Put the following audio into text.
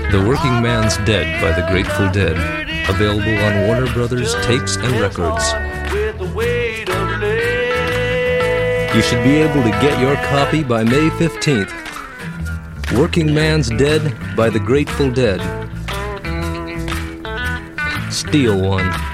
The Working Man's Dead by the Grateful Dead. Available on Warner Brothers Tapes and Records. You should be able to get your copy by May 15th. Working Man's Dead by the Grateful Dead. Steal one.